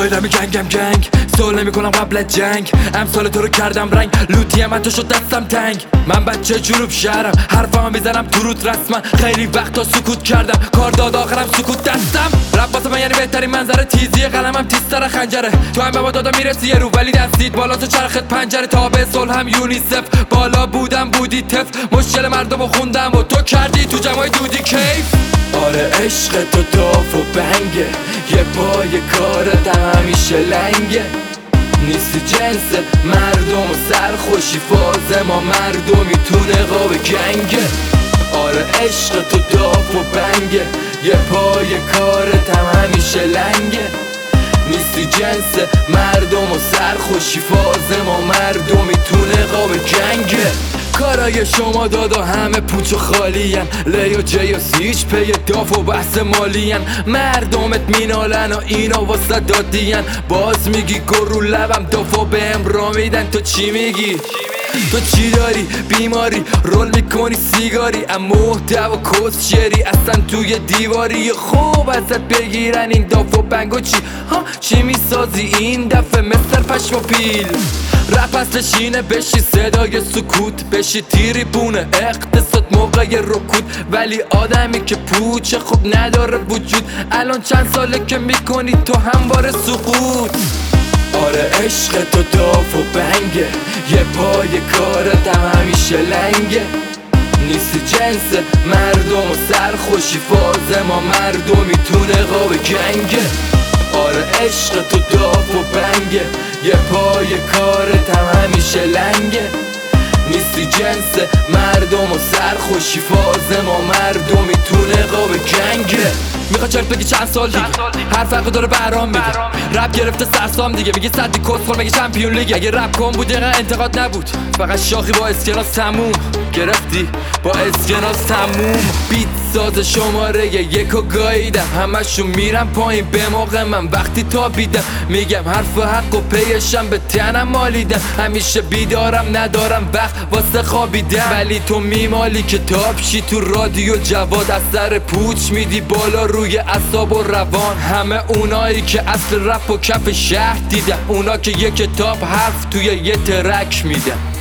سایدمی گنگ سوال نمی کنم قبل جنگ. امثال تو رو کردم رنگ لوتی من تو شد دستم تنگ. من بچه جنوب شهرم حرفمو میزنم تو رود رسما. خیلی وقتا سکوت کردم کار داد آخرم سکوت دستم. رپ واسه من یعنی بهترین منظره تیزی قلمم تیزتر خنجره. تو هم به ما دادا میرسی یه رو ولی دستید بالا تو چرخت پنجره. تا به صلح هم یونیسف بالا بودم بودی تف. مشکل مردمو خوندم و تو کردی تو جمعای دودی کیف. آره عشق تو داف و بنگه یه پای کارت همیشه لنگه. نیستی جنس مردم و سرخوشی فاز ما مردمی تو نقاب گنگه. آره عشق تو داف و بنگه یه پای کارت همیشه لنگه. نیستی جنس مردم و سرخوشی فاز ما مردمی تو نقاب گنگه. کارای شما دادا همه پوچ و خالین. لی و جی و سیچ پی داف و بحث مالین. مردمت مینالن و اینا واسه دادین. باز میگی گرو لبم دافا بهم را میدن. تو چی میگی؟ تو چی داری؟ بیماری رول میکنی سیگاری اما محتوا کس شری اصلا توی دیواری. خوب ازت بگیرن این داف و بنگو چی؟ ها چی میسازی این دفعه مثل پشم و پیل؟ رپ اصلش اینه بشی صدای سکوت بشی تیری بونه اقتصاد موقع رکود. ولی آدمی که پوچه خوب نداره وجود. الان چند ساله که میکنی تو همواره سقوط. آره عشق تو داف و بنگه یه پای کارت همیشه لنگه. نیستی جنس مردم و سرخوشی فاز ما مردمی تو نقاب گنگه. آره عشق تو داف و بنگه یه پای کارت همیشه لنگه. نیستی جنس مردم و سرخوشی فاز ما مردمی تو نقاب گنگه. میخواد چرت بگی چند سال دیگه هر فرق داره برام میگه. رپ گرفته سرسام دیگه میگه صدی کسخور مگه چمپیون لیگ. اگه رپ کن بود دقیقا انتقاد نبود فقط شاخی با اسکناس تموم. گرفتی با اسکناس تموم. بیت ساز شماره یکو گاییدم همشون میرم پایین به موقع من وقتی تابیدم. میگم حرف و حق و پیشم به تنم مالیدم. همیشه بیدارم ندارم وقت واسه خوابیدم. ولی تو میمالی که تاپشی تو رادیو جواد از سر پوچ میدی بالا روی اعصاب و روان. همه اونایی که اصل رپ و کف شهر دیدن اونا که یک کتاب حرف توی یه ترک میدن.